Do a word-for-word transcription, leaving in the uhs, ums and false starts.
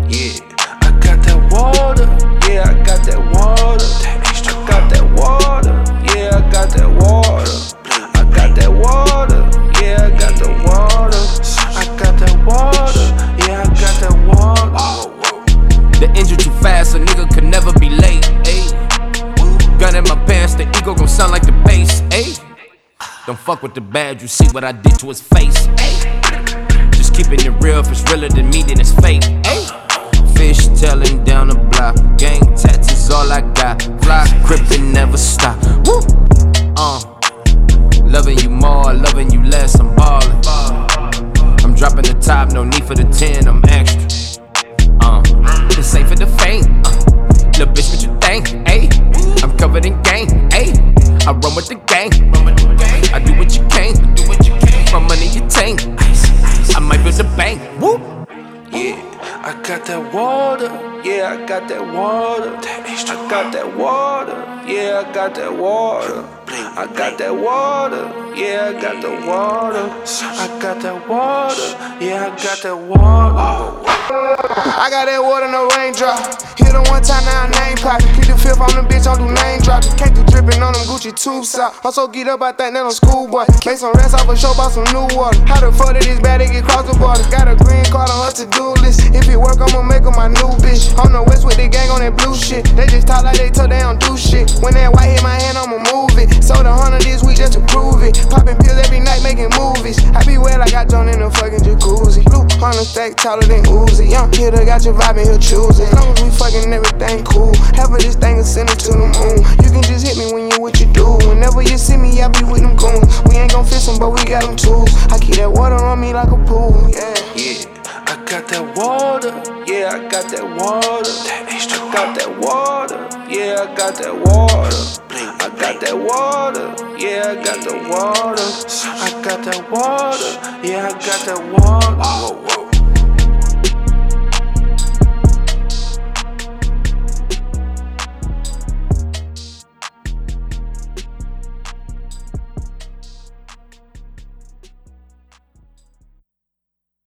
Yeah, I got that water. Yeah, I got that water. I got that water. Yeah, I got that water. I got that water. Yeah, I got the water. I got that water. Yeah, I got that water. The engine too fast, a nigga could never be late. Ayy, gun in my pants, the ego gon' sound like the bass. Ayy, don't fuck with the bad, you see what I did to his face. Ayy, just keeping it real, if it's realer than me, then it's fake. Ayy, fish tailing down the block, gang tattoos all I got. Fly gripping, never stop. Woo, uh, loving you more, loving you less. I'm ballin'. I'm dropping the top, no need for the ten, I'm extra. Uh, it's safe for the faint. Uh, little bitch, what you think? Ayy, I'm covered in gang. Ayy, I run with the gang. I do what you can. My money you tank. I might build a bank. Woo. Yeah, I got that water. Yeah, I got that water. I got that water. Yeah, I got that water. I got that water. Yeah, I got the water. I got that water. Yeah, I got that water. I got that water, no raindrop. Hit her one time, now I name pop. Keep the fifth on the bitch, don't do name dropping. Can't do dripping on them Gucci tubes out. I'm so geeked up, I think that I'm schoolboy. Make some rest off a show, bought some new water. How the fuck did this bad they get cross the border? Got a green card on her to-do list. If it work, I'ma make her my new bitch. On the west with the gang on that blue shit. They just talk like they told they don't do shit. When that white hit my hand, I'ma move it. Sold a hundred this week just to prove it. Popping pills every night, making movies. I be wet like I joined in a fucking jacuzzi. Blue hundred stack taller than Uzi. Young hitter got your vibe and he'll choose it. As long as we fucking everything cool. Half of this thing is send it to the moon. You can just hit me when you what you do. Whenever you see me, I be with them goons. We ain't gon' fix them, but we got them tools. I keep that water on me like a pool. Yeah. Yeah, I got that water. Yeah, I got that water. I got that water. Yeah, I got that water. I got that water. Yeah, I got the water. I got that water. Yeah, I got that water.